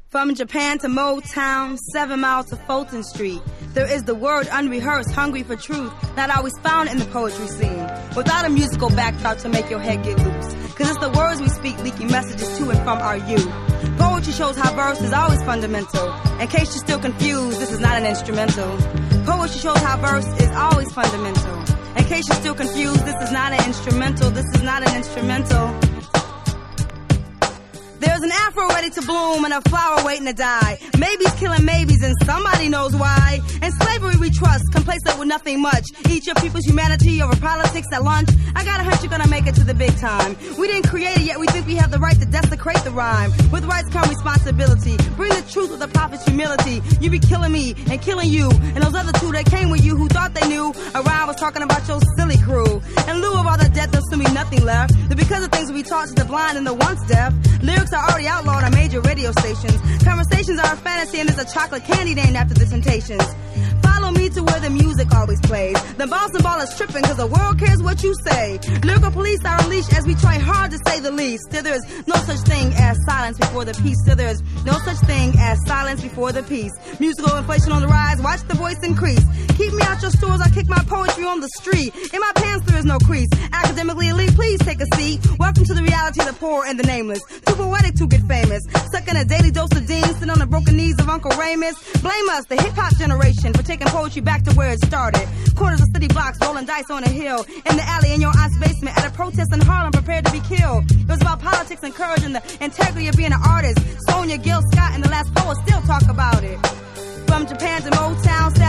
From Japan to Motown, 7 miles to Fulton Street, there is the word unrehearsed, hungry for truth, not always found in the poetry scene. Without a musical backdrop to make your head get loose, cause it's the words we speak leaking messages to and from our youth. Poetry shows how verse is always fundamental. In case you're still confused, this is not an instrumental. Poetry shows how verse is always fundamental. In case you're still confused, this is not an instrumental. This is not an instrumental. There's an afro ready to bloom and a flower waiting to die. Maybes killing maybes and somebody knows why. In slavery we trust, complacent with nothing much. Eat your people's humanity over politics at lunch. I got a hunch you're gonna make it to the big time. We didn't create it yet, we think we have the right to desecrate the rhyme. With rights come responsibility. Bring the truth with the prophet's humility. You be killing me and killing you and those other two that came with you who thought they knew a rhyme was talking about your silly crew. In lieu of all the death, there's still be nothing left. But because of things we taught to the blind and the once deaf, lyrics are already outlawed on major radio stations. Conversations are a fantasy and there's a chocolate candy named after the Temptations. Follow me to where the music always plays. The bouncing ball is tripping cause the world cares what you say. Lyrical police are unleashed as we try hard to say the least. Still there is no such thing as silence before the peace. Still there is no such thing as silence before the peace. Musical inflation on the rise, watch the voice increase. Keep me out your stores, I'll kick my poetry on the street. In my pants there is no crease. Academically elite, please take a seat. Welcome to the reality of the poor and the nameless. Too poetic to get famous. Sucking a daily dose of Dean, sitting on the broken knees of Uncle Ramus. Blame us, the hip-hop generation, for taking poetry back to where it started. Corners of city blocks, rolling dice on a hill. In the alley, in your aunt's basement, at a protest in Harlem, prepared to be killed. It was about politics and courage and the integrity of being an artist. Sonia, Gil Scott, and the last poet still talk about it. From Japan to Motown,